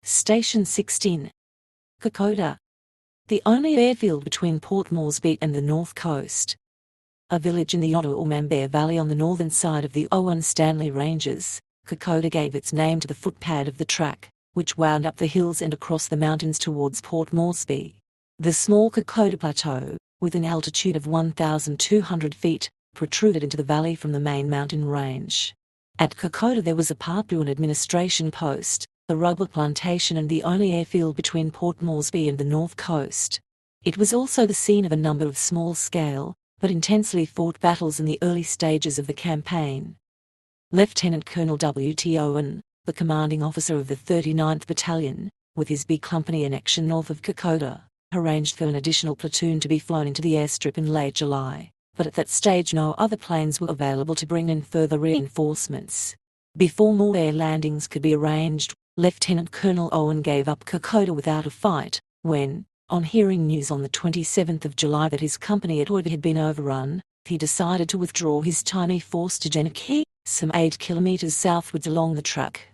Station 16. Kokoda. The only airfield between Port Moresby and the north coast. A village in the Ottawa or Mambere Valley on the northern side of the Owen Stanley Ranges, Kokoda gave its name to the footpad of the track, which wound up the hills and across the mountains towards Port Moresby. The small Kokoda Plateau, with an altitude of 1,200 feet, protruded into the valley from the main mountain range. At Kokoda there was a Papuan administration post, a rubber plantation and the only airfield between Port Moresby and the north coast. It was also the scene of a number of small-scale, but intensely fought battles in the early stages of the campaign. Lieutenant Colonel W.T. Owen, the commanding officer of the 39th Battalion, with his B Company in action north of Kokoda, arranged for an additional platoon to be flown into the airstrip in late July, but at that stage no other planes were available to bring in further reinforcements. Before more air landings could be arranged, Lieutenant Colonel Owen gave up Kokoda without a fight, when, on hearing news on the 27th of July that his company at Oiva had been overrun, he decided to withdraw his tiny force to Deniki, some 8 kilometers southwards along the track.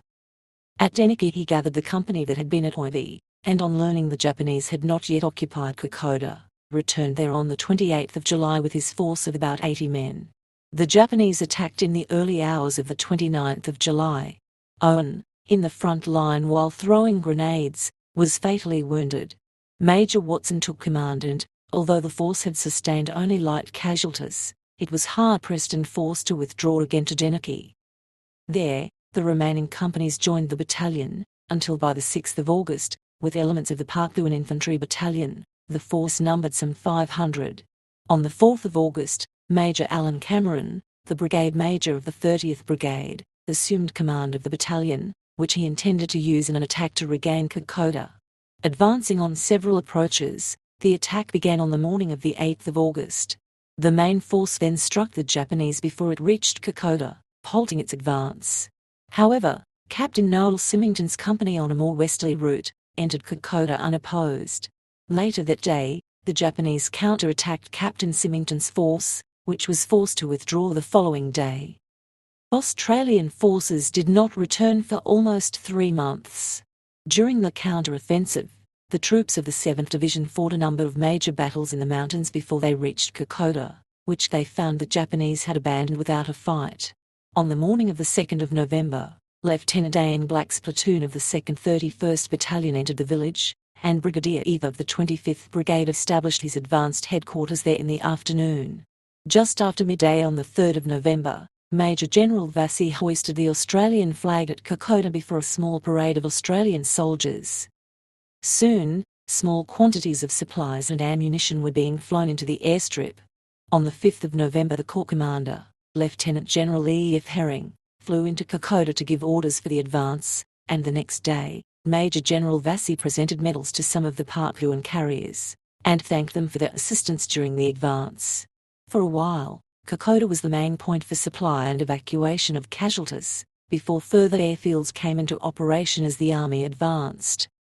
At Deniki he gathered the company that had been at Oiva, and on learning the Japanese had not yet occupied Kokoda, returned there on the 28th of July with his force of about 80 men. The Japanese attacked in the early hours of the 29th of July. Owen, in the front line while throwing grenades, was fatally wounded. Major Watson took command and, although the force had sustained only light casualties, it was hard-pressed and forced to withdraw again to Deniki. There, the remaining companies joined the battalion, until by the 6th of August, with elements of the Papuan Infantry Battalion, the force numbered some 500. On the 4th of August, Major Alan Cameron, the brigade major of the 30th Brigade, assumed command of the battalion, which he intended to use in an attack to regain Kokoda. Advancing on several approaches, the attack began on the morning of the 8th of August. The main force then struck the Japanese before it reached Kokoda, halting its advance. However, Captain Noel Symington's company on a more westerly route entered Kokoda unopposed. Later that day, the Japanese counter-attacked Captain Symington's force, which was forced to withdraw the following day. Australian forces did not return for almost 3 months. During the counter-offensive, the troops of the 7th Division fought a number of major battles in the mountains before they reached Kokoda, which they found the Japanese had abandoned without a fight. On the morning of the 2nd of November, Lieutenant A.N. Black's platoon of the 2nd 31st Battalion entered the village, and Brigadier Eva of the 25th Brigade established his advanced headquarters there in the afternoon. Just after midday on the 3rd of November, Major General Vassie hoisted the Australian flag at Kokoda before a small parade of Australian soldiers. Soon, small quantities of supplies and ammunition were being flown into the airstrip. On the 5th of November the Corps Commander, Lieutenant General E.F. Herring, flew into Kokoda to give orders for the advance, and the next day, Major General Vassie presented medals to some of the Papuan carriers, and thanked them for their assistance during the advance. For a while, Kokoda was the main point for supply and evacuation of casualties, before further airfields came into operation as the army advanced.